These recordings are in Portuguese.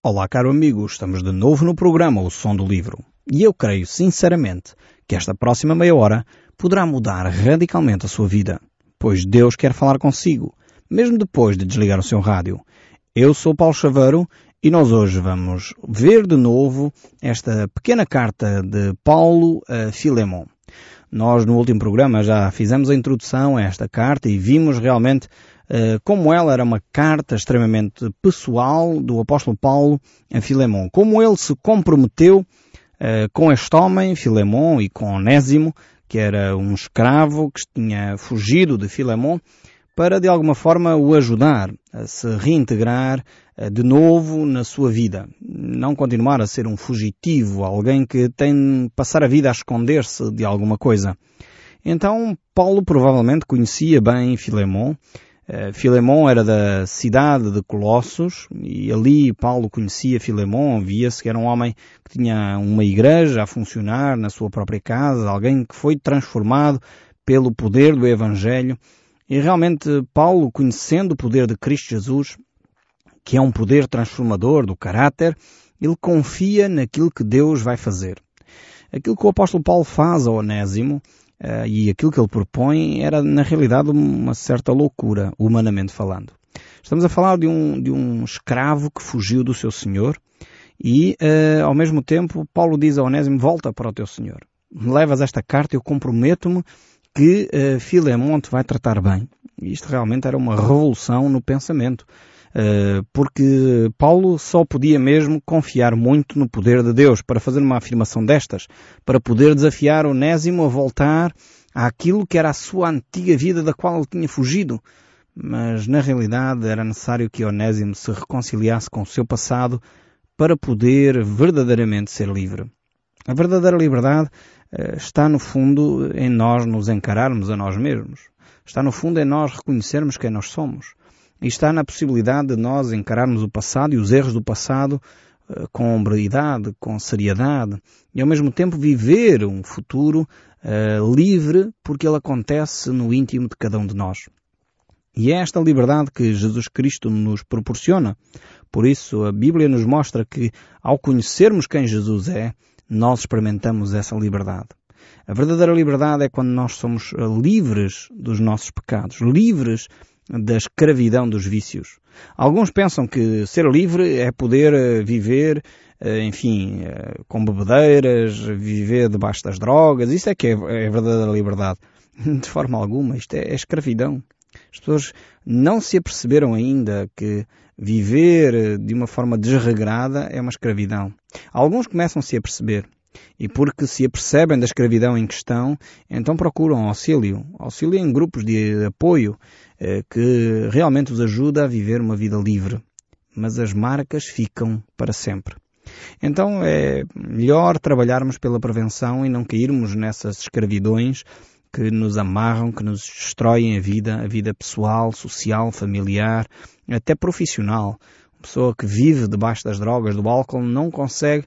Olá, caro amigo, estamos de novo no programa O Som do Livro. E eu creio, sinceramente, que esta próxima meia hora poderá mudar radicalmente a sua vida, pois Deus quer falar consigo, mesmo depois de desligar o seu rádio. Eu sou Paulo Chaveiro e nós hoje vamos ver de novo esta pequena carta de Paulo a Filemon. Nós no último programa já fizemos a introdução a esta carta e vimos realmente como ela era uma carta extremamente pessoal do apóstolo Paulo a Filemon. Como ele se comprometeu com este homem, Filemon, e com Onésimo, que era um escravo que tinha fugido de Filemon, para de alguma forma o ajudar a se reintegrar de novo na sua vida. Não continuar a ser um fugitivo, alguém que tem de passar a vida a esconder-se de alguma coisa. Então Paulo provavelmente conhecia bem Filemon. Filemon era da cidade de Colossos e ali Paulo conhecia Filemon, via-se que era um homem que tinha uma igreja a funcionar na sua própria casa, alguém que foi transformado pelo poder do Evangelho. E realmente Paulo, conhecendo o poder de Cristo Jesus, que é um poder transformador do caráter, ele confia naquilo que Deus vai fazer. Aquilo que o apóstolo Paulo faz a Onésimo e aquilo que ele propõe era na realidade uma certa loucura, humanamente falando. Estamos a falar de um escravo que fugiu do seu senhor e ao mesmo tempo Paulo diz a Onésimo: volta para o teu senhor. Levas esta carta e eu comprometo-me que Filemon te vai tratar bem. E isto realmente era uma revolução no pensamento, porque Paulo só podia mesmo confiar muito no poder de Deus para fazer uma afirmação destas, para poder desafiar Onésimo a voltar àquilo que era a sua antiga vida da qual ele tinha fugido. Mas na realidade era necessário que Onésimo se reconciliasse com o seu passado para poder verdadeiramente ser livre. A verdadeira liberdade está no fundo em nós nos encararmos a nós mesmos. Está no fundo em nós reconhecermos quem nós somos. E está na possibilidade de nós encararmos o passado e os erros do passado com hombridade, com seriedade. E ao mesmo tempo viver um futuro livre, porque ele acontece no íntimo de cada um de nós. E é esta liberdade que Jesus Cristo nos proporciona. Por isso a Bíblia nos mostra que ao conhecermos quem Jesus é, nós experimentamos essa liberdade. A verdadeira liberdade é quando nós somos livres dos nossos pecados, livres da escravidão dos vícios. Alguns pensam que ser livre é poder viver, com bebedeiras, viver debaixo das drogas. Isso é que é a verdadeira liberdade. De forma alguma, isto é escravidão. As pessoas não se aperceberam ainda que viver de uma forma desregrada é uma escravidão. Alguns começam-se a perceber. E porque se apercebem da escravidão em questão, então procuram auxílio em grupos de apoio que realmente os ajuda a viver uma vida livre. Mas as marcas ficam para sempre. Então é melhor trabalharmos pela prevenção e não cairmos nessas escravidões que nos amarram, que nos destroem a vida pessoal, social, familiar, até profissional. Uma pessoa que vive debaixo das drogas, do álcool, não consegue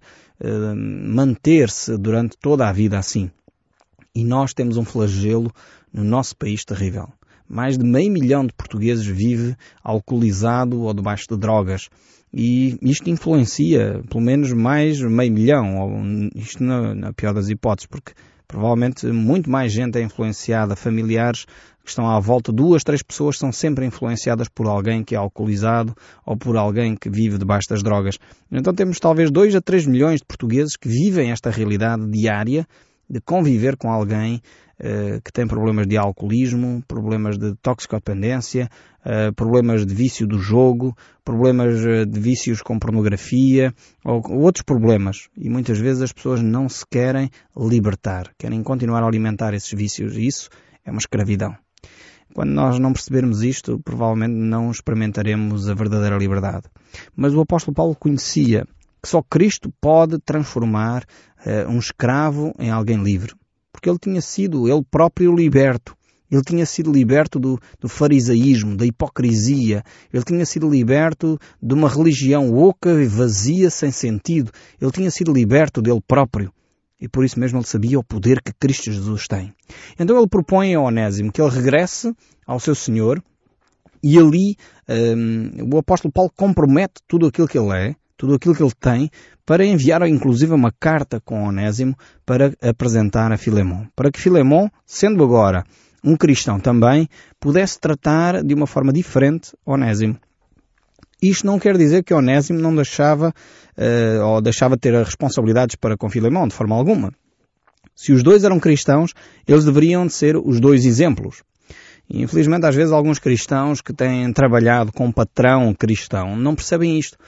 manter-se durante toda a vida assim. E nós temos um flagelo no nosso país terrível. Mais de 500 mil de portugueses vive alcoolizado ou debaixo de drogas. E isto influencia pelo menos mais 500 mil, ou isto na pior das hipóteses, porque provavelmente muito mais gente é influenciada, familiares que estão à volta, 2, 3 pessoas são sempre influenciadas por alguém que é alcoolizado ou por alguém que vive debaixo das drogas. Então temos talvez 2 a 3 milhões de portugueses que vivem esta realidade diária de conviver com alguém que tem problemas de alcoolismo, problemas de toxicodependência, problemas de vício do jogo, problemas de vícios com pornografia ou outros problemas. E muitas vezes as pessoas não se querem libertar, querem continuar a alimentar esses vícios e isso é uma escravidão. Quando nós não percebermos isto, provavelmente não experimentaremos a verdadeira liberdade. Mas o apóstolo Paulo conhecia que só Cristo pode transformar um escravo em alguém livre. Porque ele tinha sido, ele próprio, liberto. Ele tinha sido liberto do farisaísmo, da hipocrisia. Ele tinha sido liberto de uma religião oca e vazia, sem sentido. Ele tinha sido liberto dele próprio. E por isso mesmo ele sabia o poder que Cristo Jesus tem. Então ele propõe a Onésimo que ele regresse ao seu Senhor e ali o apóstolo Paulo compromete tudo aquilo que ele é, tudo aquilo que ele tem, para enviar inclusive uma carta com Onésimo para apresentar a Filemon. Para que Filemon, sendo agora um cristão também, pudesse tratar de uma forma diferente Onésimo. Isto não quer dizer que Onésimo não deixava ou deixava de ter responsabilidades para com Filemon, de forma alguma. Se os dois eram cristãos, eles deveriam de ser os dois exemplos. E, infelizmente, às vezes, alguns cristãos que têm trabalhado com um patrão cristão não percebem isto.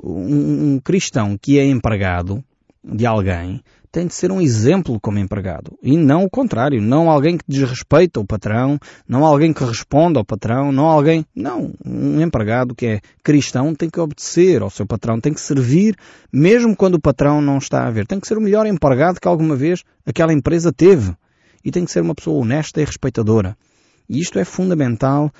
Um cristão que é empregado de alguém tem de ser um exemplo como empregado. E não o contrário. Não alguém que desrespeita o patrão, não alguém que responde ao patrão, não alguém... Não. Um empregado que é cristão tem que obedecer ao seu patrão, tem que servir mesmo quando o patrão não está a ver. Tem que ser o melhor empregado que alguma vez aquela empresa teve. E tem que ser uma pessoa honesta e respeitadora. E isto é fundamental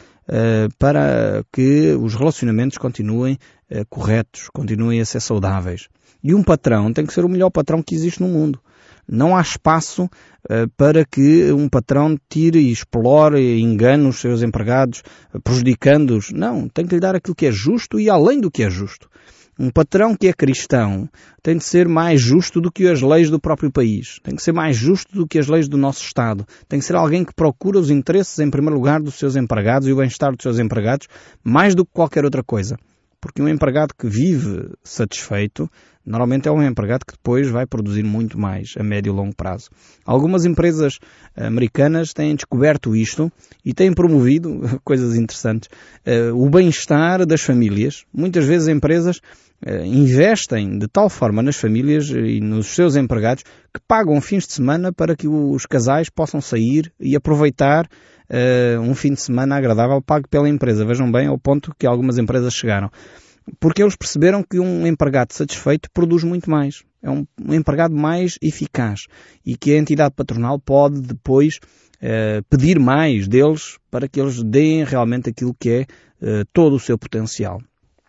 para que os relacionamentos continuem corretos, continuem a ser saudáveis. E um patrão tem que ser o melhor patrão que existe no mundo. Não há espaço para que um patrão tire e explore e engane os seus empregados, prejudicando-os. Não, tem que lhe dar aquilo que é justo e além do que é justo. Um patrão que é cristão tem de ser mais justo do que as leis do próprio país. Tem que ser mais justo do que as leis do nosso Estado. Tem que ser alguém que procura os interesses, em primeiro lugar, dos seus empregados e o bem-estar dos seus empregados, mais do que qualquer outra coisa. Porque um empregado que vive satisfeito, normalmente é um empregado que depois vai produzir muito mais a médio e longo prazo. Algumas empresas americanas têm descoberto isto e têm promovido coisas interessantes. O bem-estar das famílias. Muitas vezes empresas investem de tal forma nas famílias e nos seus empregados que pagam fins de semana para que os casais possam sair e aproveitar um fim de semana agradável pago pela empresa. Vejam bem ao ponto que algumas empresas chegaram. Porque eles perceberam que um empregado satisfeito produz muito mais. É um empregado mais eficaz. E que a entidade patronal pode depois pedir mais deles para que eles deem realmente aquilo que é todo o seu potencial.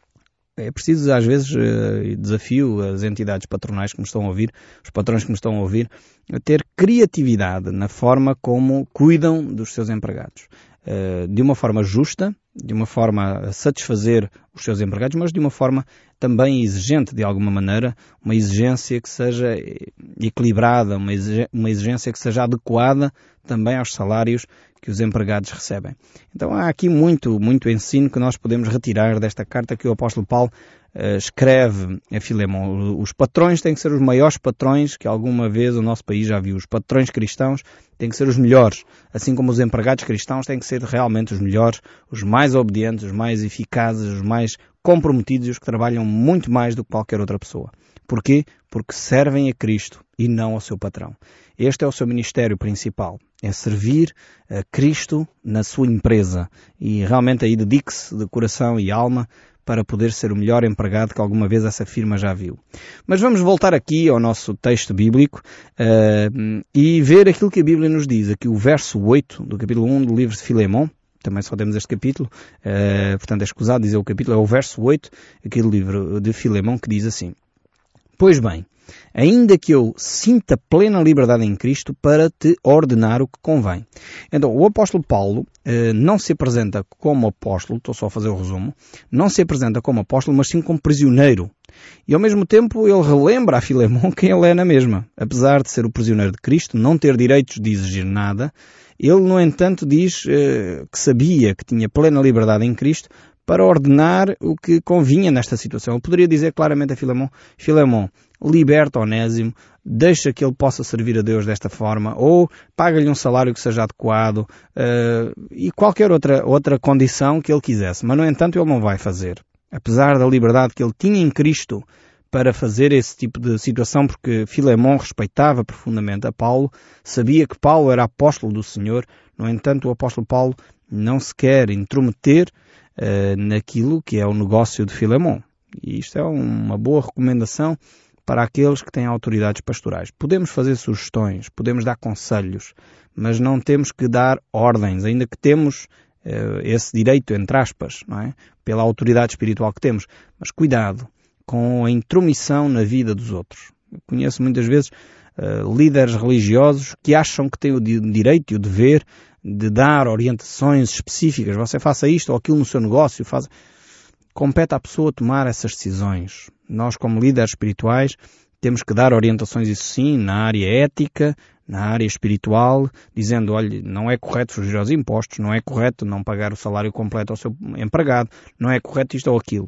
É preciso, às vezes, desafio as entidades patronais que me estão a ouvir, os patrões que me estão a ouvir, a ter criatividade na forma como cuidam dos seus empregados. De uma forma justa, de uma forma a satisfazer os seus empregados, mas de uma forma também exigente de alguma maneira, uma exigência que seja equilibrada, uma exigência que seja adequada também aos salários que os empregados recebem. Então há aqui muito ensino que nós podemos retirar desta carta que o apóstolo Paulo escreve a Filemon. Os patrões têm que ser os maiores patrões que alguma vez o nosso país já viu. Os patrões cristãos têm que ser os melhores, assim como os empregados cristãos têm que ser realmente os melhores, os mais obedientes, os mais eficazes, os mais comprometidos e os que trabalham muito mais do que qualquer outra pessoa. Porquê? Porque servem a Cristo e não ao seu patrão. Este é o seu ministério principal. É servir a Cristo na sua empresa. E realmente aí dedique-se de coração e alma para poder ser o melhor empregado que alguma vez essa firma já viu. Mas vamos voltar aqui ao nosso texto bíblico e ver aquilo que a Bíblia nos diz. Aqui o verso 8 do capítulo 1 do livro de Filemon. Também só temos este capítulo, portanto é escusado dizer o capítulo, é o verso 8, aquele livro de Filemon que diz assim: Pois bem, ainda que eu sinta plena liberdade em Cristo para te ordenar o que convém. Então, o apóstolo Paulo não se apresenta como apóstolo, estou só a fazer o resumo, não se apresenta como apóstolo, mas sim como prisioneiro. E ao mesmo tempo ele relembra a Filemon quem ele é na mesma. Apesar de ser o prisioneiro de Cristo, não ter direitos de exigir nada, ele, no entanto, diz que sabia que tinha plena liberdade em Cristo para ordenar o que convinha nesta situação. Ele poderia dizer claramente a Filemon, liberta Onésimo, deixa que ele possa servir a Deus desta forma, ou paga-lhe um salário que seja adequado, e qualquer outra condição que ele quisesse. Mas, no entanto, ele não vai fazer. Apesar da liberdade que ele tinha em Cristo para fazer esse tipo de situação, porque Filemon respeitava profundamente a Paulo, sabia que Paulo era apóstolo do Senhor. No entanto, o apóstolo Paulo não se quer intrometer naquilo que é o negócio de Filemon. E isto é uma boa recomendação para aqueles que têm autoridades pastorais. Podemos fazer sugestões, podemos dar conselhos, mas não temos que dar ordens, ainda que temos esse direito, entre aspas, não é? Pela autoridade espiritual que temos. Mas cuidado com a intromissão na vida dos outros. Eu conheço muitas vezes líderes religiosos que acham que têm o direito e o dever de dar orientações específicas. Você faça isto ou aquilo no seu negócio. Compete à pessoa tomar essas decisões. Nós, como líderes espirituais, temos que dar orientações, isso sim, na área ética, na área espiritual, dizendo, olha, não é correto fugir aos impostos, não é correto não pagar o salário completo ao seu empregado, não é correto isto ou aquilo.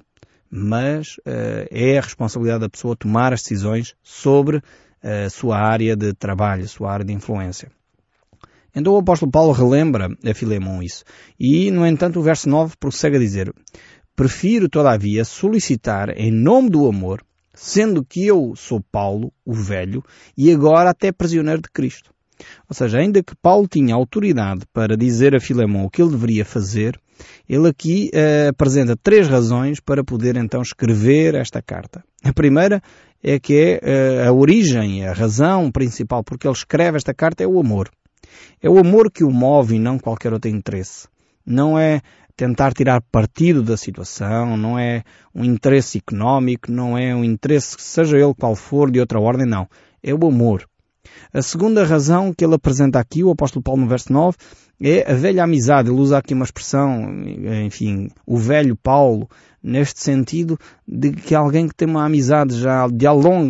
Mas é a responsabilidade da pessoa tomar as decisões sobre a sua área de trabalho, a sua área de influência. Então o apóstolo Paulo relembra a Filemon isso. E, no entanto, o verso 9 prossegue a dizer, prefiro, todavia, solicitar em nome do amor, sendo que eu sou Paulo, o velho, e agora até prisioneiro de Cristo. Ou seja, ainda que Paulo tinha autoridade para dizer a Filemon o que ele deveria fazer, ele aqui apresenta 3 razões para poder então escrever esta carta. A primeira é que a origem, a razão principal porque ele escreve esta carta é o amor. É o amor que o move e não qualquer outro interesse. Não é tentar tirar partido da situação, não é um interesse económico, não é um interesse, seja ele qual for, de outra ordem, não. É o amor. A segunda razão que ele apresenta aqui, o apóstolo Paulo no verso 9, é a velha amizade. Ele usa aqui uma expressão, enfim, o velho Paulo, neste sentido de que alguém que tem uma amizade já de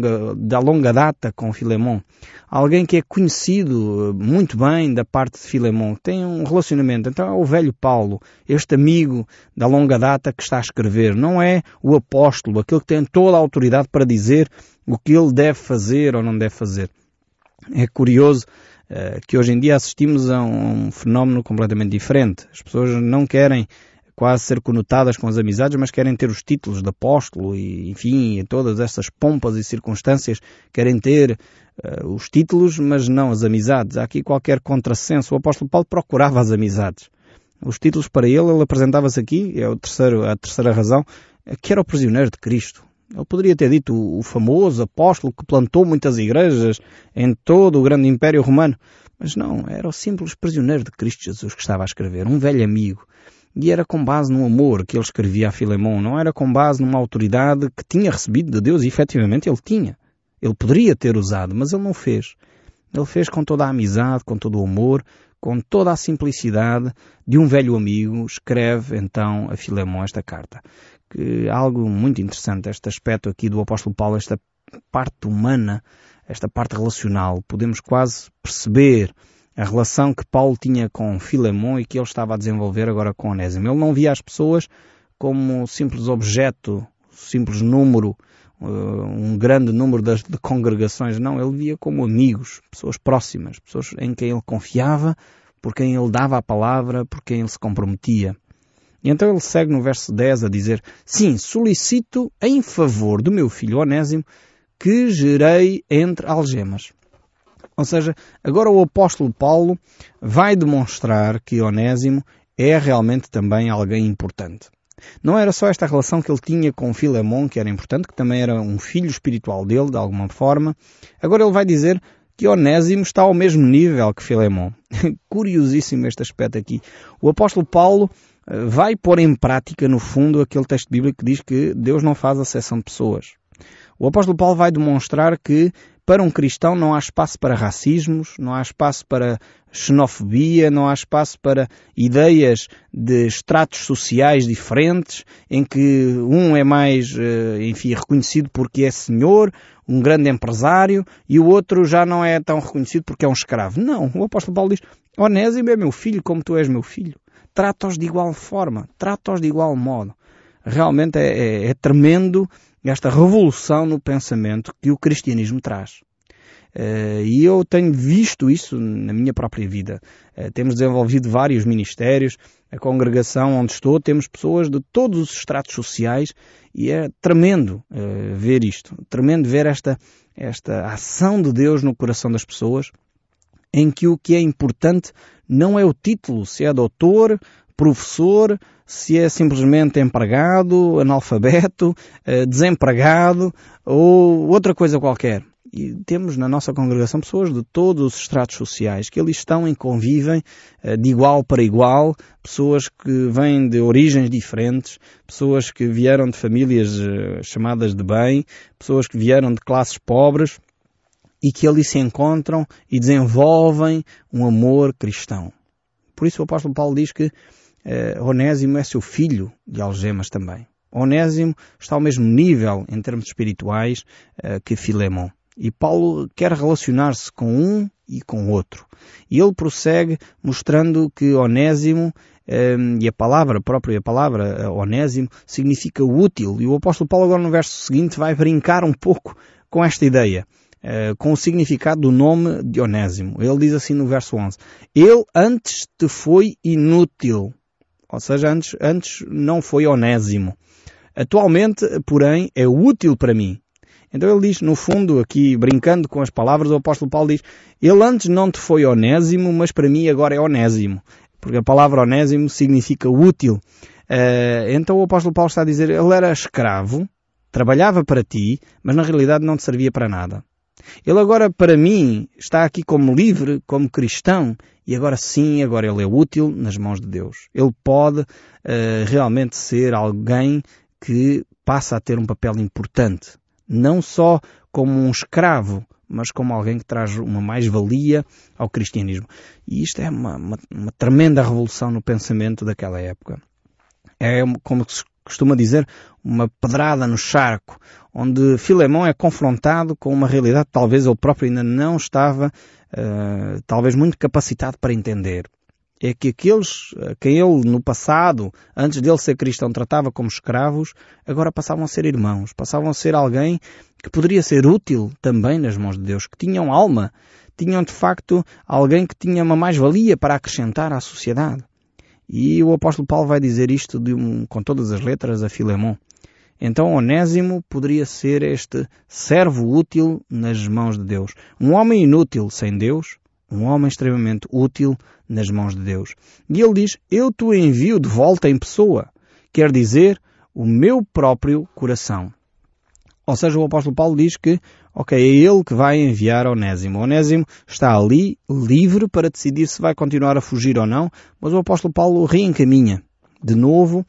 longa data com Filemon. Alguém que é conhecido muito bem da parte de Filemon, tem um relacionamento. Então é o velho Paulo, este amigo da longa data que está a escrever. Não é o apóstolo, aquele que tem toda a autoridade para dizer o que ele deve fazer ou não deve fazer. É curioso que hoje em dia assistimos a um fenómeno completamente diferente. As pessoas não querem quase ser conotadas com as amizades, mas querem ter os títulos de apóstolo e, enfim, todas essas pompas e circunstâncias, querem ter os títulos, mas não as amizades. Há aqui qualquer contrassenso. O apóstolo Paulo procurava as amizades. Os títulos para ele apresentava-se aqui, é a terceira razão, que era o prisioneiro de Cristo. Ele poderia ter dito o famoso apóstolo que plantou muitas igrejas em todo o grande Império Romano. Mas não, era o simples prisioneiro de Cristo Jesus que estava a escrever, um velho amigo. E era com base no amor que ele escrevia a Filemon, não era com base numa autoridade que tinha recebido de Deus, e efetivamente ele tinha. Ele poderia ter usado, mas ele não fez. Ele fez com toda a amizade, com todo o amor, com toda a simplicidade de um velho amigo, escreve então a Filemon esta carta. Que algo muito interessante, este aspecto aqui do apóstolo Paulo, esta parte humana, esta parte relacional. Podemos quase perceber a relação que Paulo tinha com Filemon e que ele estava a desenvolver agora com Onésimo. Ele não via as pessoas como simples objeto, simples número, um grande número de congregações. Não, ele via como amigos, pessoas próximas, pessoas em quem ele confiava, por quem ele dava a palavra, por quem ele se comprometia. E então ele segue no verso 10 a dizer, sim, solicito em favor do meu filho Onésimo que gerei entre algemas. Ou seja, agora o apóstolo Paulo vai demonstrar que Onésimo é realmente também alguém importante. Não era só esta relação que ele tinha com Filemon, que era importante, que também era um filho espiritual dele, de alguma forma. Agora ele vai dizer que Onésimo está ao mesmo nível que Filemon. Curiosíssimo este aspecto aqui. O apóstolo Paulo vai pôr em prática, no fundo, aquele texto bíblico que diz que Deus não faz acepção de pessoas. O apóstolo Paulo vai demonstrar que para um cristão não há espaço para racismos, não há espaço para xenofobia, não há espaço para ideias de estratos sociais diferentes, em que um é mais, enfim, reconhecido porque é senhor, um grande empresário, e o outro já não é tão reconhecido porque é um escravo. Não, o apóstolo Paulo diz, Onésimo é meu filho como tu és meu filho. Trata-os de igual forma, trata-os de igual modo. Realmente é tremendo esta revolução no pensamento que o cristianismo traz. E eu tenho visto isso na minha própria vida. Temos desenvolvido vários ministérios. A congregação onde estou, temos pessoas de todos os estratos sociais e é tremendo ver isto. Tremendo ver esta ação de Deus no coração das pessoas, em que o que é importante não é o título, se é doutor, professor, se é simplesmente empregado, analfabeto, desempregado ou outra coisa qualquer. E temos na nossa congregação pessoas de todos os estratos sociais que ali estão e convivem de igual para igual, pessoas que vêm de origens diferentes, pessoas que vieram de famílias chamadas de bem, pessoas que vieram de classes pobres e que ali se encontram e desenvolvem um amor cristão. Por isso o apóstolo Paulo diz que Onésimo é seu filho de algemas também. Onésimo está ao mesmo nível, em termos espirituais, que Filemon. E Paulo quer relacionar-se com um e com o outro. E ele prossegue mostrando que Onésimo, e a palavra Onésimo, significa útil. E o apóstolo Paulo agora no verso seguinte vai brincar um pouco com esta ideia, com o significado do nome de Onésimo. Ele diz assim no verso 11, ele antes te foi inútil. Ou seja, antes não foi onésimo. Atualmente, porém, é útil para mim. Então ele diz, no fundo, aqui brincando com as palavras, o apóstolo Paulo diz, ele antes não te foi onésimo, mas para mim agora é onésimo. Porque a palavra onésimo significa útil. Então o apóstolo Paulo está a dizer, ele era escravo, trabalhava para ti, mas na realidade não te servia para nada. Ele agora, para mim, está aqui como livre, como cristão, e agora sim, agora ele é útil nas mãos de Deus. Ele pode realmente ser alguém que passa a ter um papel importante. Não só como um escravo, mas como alguém que traz uma mais-valia ao cristianismo. E isto é uma tremenda revolução no pensamento daquela época. É, como se costuma dizer, uma pedrada no charco, onde Filemon é confrontado com uma realidade que talvez ele próprio ainda não estava, talvez muito capacitado para entender. É que aqueles a quem ele no passado, antes dele ser cristão, tratava como escravos, agora passavam a ser irmãos, passavam a ser alguém que poderia ser útil também nas mãos de Deus, que tinham alma, tinham de facto alguém que tinha uma mais-valia para acrescentar à sociedade. E o apóstolo Paulo vai dizer isto com todas as letras a Filemon. Então Onésimo poderia ser este servo útil nas mãos de Deus. Um homem inútil sem Deus, um homem extremamente útil nas mãos de Deus. E ele diz, eu te envio de volta em pessoa. Quer dizer, o meu próprio coração. Ou seja, o apóstolo Paulo diz que, é ele que vai enviar Onésimo. Onésimo está ali, livre para decidir se vai continuar a fugir ou não, mas o apóstolo Paulo reencaminha de novo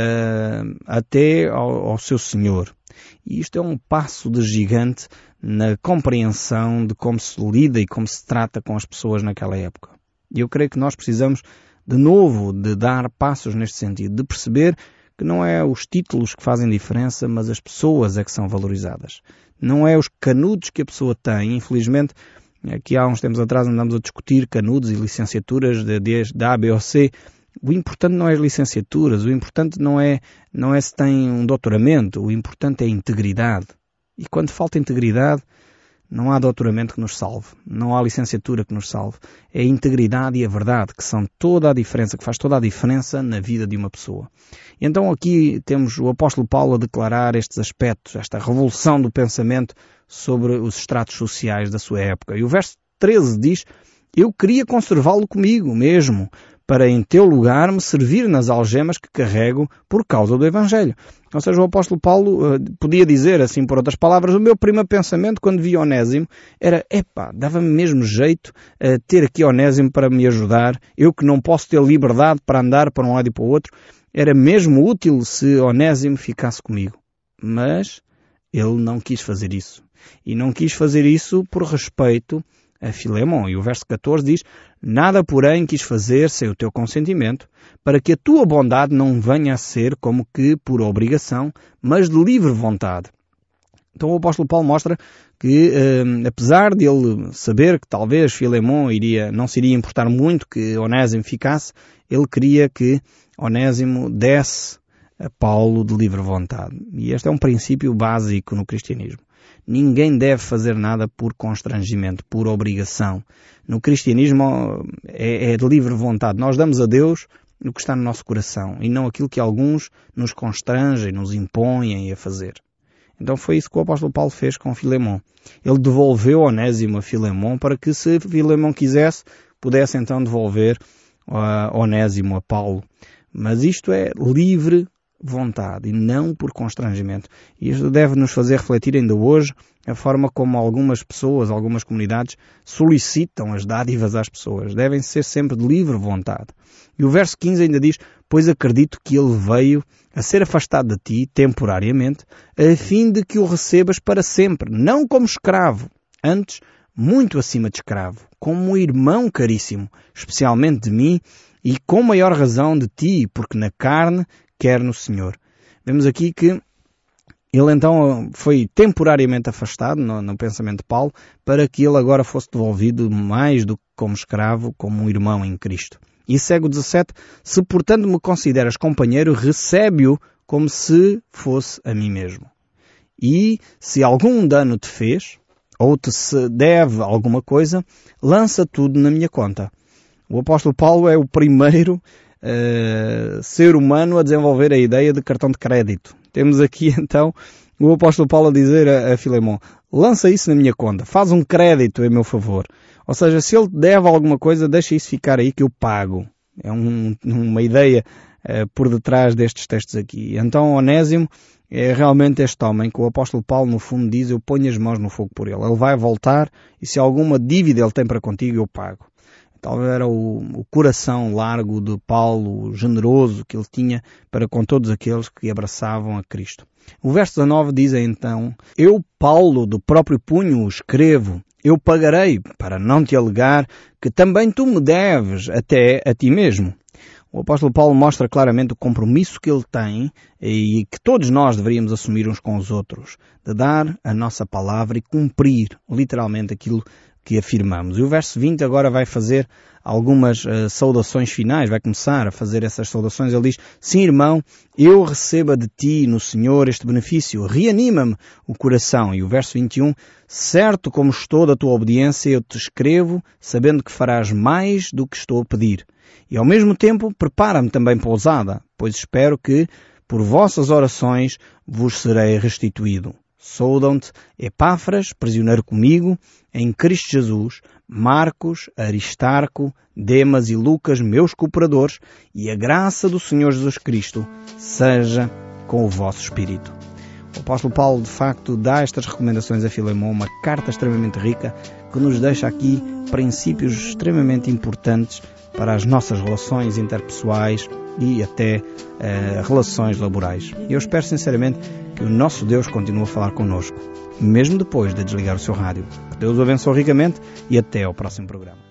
até ao seu Senhor. E isto é um passo de gigante na compreensão de como se lida e como se trata com as pessoas naquela época. E eu creio que nós precisamos de novo de dar passos neste sentido, de perceber que não é os títulos que fazem diferença, mas as pessoas é que são valorizadas. Não é os canudos que a pessoa tem. Infelizmente, aqui há uns tempos atrás andamos a discutir canudos e licenciaturas de A, B ou C. O importante não é as licenciaturas, o importante não é se tem um doutoramento, o importante é a integridade. E quando falta integridade, não há doutoramento que nos salve, não há licenciatura que nos salve. É a integridade e a verdade que são toda a diferença, que faz toda a diferença na vida de uma pessoa. E então aqui temos o apóstolo Paulo a declarar estes aspectos, esta revolução do pensamento sobre os estratos sociais da sua época. E o verso 13 diz, eu queria conservá-lo comigo mesmo, para em teu lugar me servir nas algemas que carrego por causa do Evangelho. Ou seja, o apóstolo Paulo podia dizer, assim por outras palavras, o meu primeiro pensamento quando vi Onésimo era, dava-me mesmo jeito ter aqui Onésimo para me ajudar, eu que não posso ter liberdade para andar para um lado e para o outro, era mesmo útil se Onésimo ficasse comigo. Mas ele não quis fazer isso. E não quis fazer isso por respeito a Filemon. E o verso 14 diz, nada porém quis fazer sem o teu consentimento, para que a tua bondade não venha a ser como que por obrigação, mas de livre vontade. Então o apóstolo Paulo mostra que, apesar de ele saber que talvez Filemon não se iria importar muito que Onésimo ficasse, ele queria que Onésimo desse a Paulo de livre vontade. E este é um princípio básico no cristianismo. Ninguém deve fazer nada por constrangimento, por obrigação. No cristianismo é de livre vontade. Nós damos a Deus o que está no nosso coração e não aquilo que alguns nos constrangem, nos impõem a fazer. Então foi isso que o apóstolo Paulo fez com Filemon. Ele devolveu Onésimo a Filemon para que, se Filemon quisesse, pudesse então devolver Onésimo a Paulo. Mas isto é livre vontade e não por constrangimento. E isto deve nos fazer refletir ainda hoje a forma como algumas pessoas, algumas comunidades solicitam as dádivas às pessoas. Devem ser sempre de livre vontade. E o verso 15 ainda diz, pois acredito que ele veio a ser afastado de ti temporariamente, a fim de que o recebas para sempre, não como escravo, antes muito acima de escravo, como um irmão caríssimo, especialmente de mim, e com maior razão de ti, porque na carne quer no Senhor. Vemos aqui que ele então foi temporariamente afastado no pensamento de Paulo para que ele agora fosse devolvido mais do que como escravo, como um irmão em Cristo. E segue o 17, se portanto me consideras companheiro, recebe-o como se fosse a mim mesmo. E se algum dano te fez, ou te se deve alguma coisa, lança tudo na minha conta. O apóstolo Paulo é o primeiro ser humano a desenvolver a ideia de cartão de crédito. Temos aqui então o apóstolo Paulo a dizer a Filemão, lança isso na minha conta, faz um crédito em meu favor. Ou seja, se ele deve alguma coisa, deixa isso ficar aí que eu pago. É uma ideia por detrás destes textos aqui. Então Onésimo é realmente este homem que o apóstolo Paulo no fundo diz, eu ponho as mãos no fogo por ele. Ele vai voltar e se alguma dívida ele tem para contigo, eu pago. Talvez era o coração largo de Paulo, generoso que ele tinha para com todos aqueles que abraçavam a Cristo. O verso 19 diz então, eu, Paulo, do próprio punho escrevo, eu pagarei, para não te alegar, que também tu me deves até a ti mesmo. O apóstolo Paulo mostra claramente o compromisso que ele tem e que todos nós deveríamos assumir uns com os outros, de dar a nossa palavra e cumprir literalmente aquilo que afirmamos. E o verso 20 agora vai fazer algumas saudações finais, vai começar a fazer essas saudações. Ele diz, sim irmão, eu receba de ti no Senhor este benefício, reanima-me o coração. E o verso 21, certo como estou da tua obediência, eu te escrevo, sabendo que farás mais do que estou a pedir. E ao mesmo tempo prepara-me também pousada, pois espero que por vossas orações vos serei restituído. Saúdam-te Epáfras, prisioneiro comigo, em Cristo Jesus, Marcos, Aristarco, Demas e Lucas, meus cooperadores, e a graça do Senhor Jesus Cristo seja com o vosso espírito. O apóstolo Paulo, de facto, dá estas recomendações a Filemão, uma carta extremamente rica, que nos deixa aqui princípios extremamente importantes para as nossas relações interpessoais e até relações laborais. Eu espero sinceramente que o nosso Deus continue a falar connosco, mesmo depois de desligar o seu rádio. Que Deus o abençoe ricamente e até ao próximo programa.